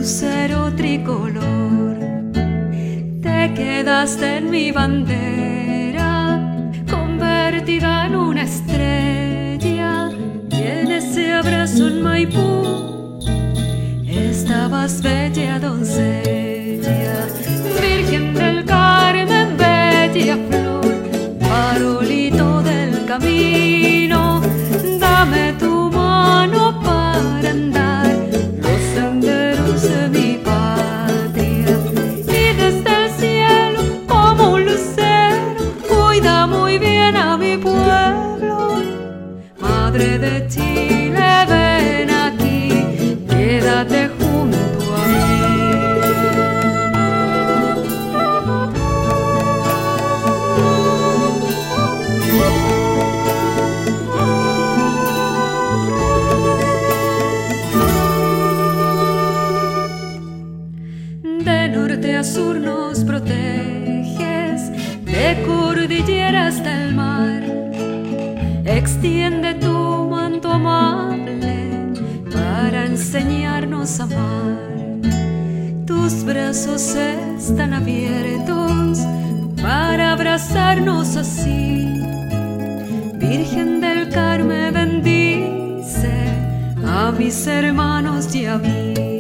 lucero tricolor. Te quedaste en mi bandera, convertida en una estrella, y en ese abrazo en Maipú estabas bella doncella. Virgen del Carmen, bella flor, farolito del camino, dame tu mano para andar los senderos de mi patria. Y desde el cielo, como un lucero, cuida muy bien a mi pueblo. Madre de Chile, ven aquí, quédate junto a mí. De norte a sur nos proteges, de cordillera hasta el mar. Extiende tu manto amable para enseñarnos a amar. Tus brazos están abiertos para abrazarnos así. Virgen del Carmen, bendice a mis hermanos y a mí.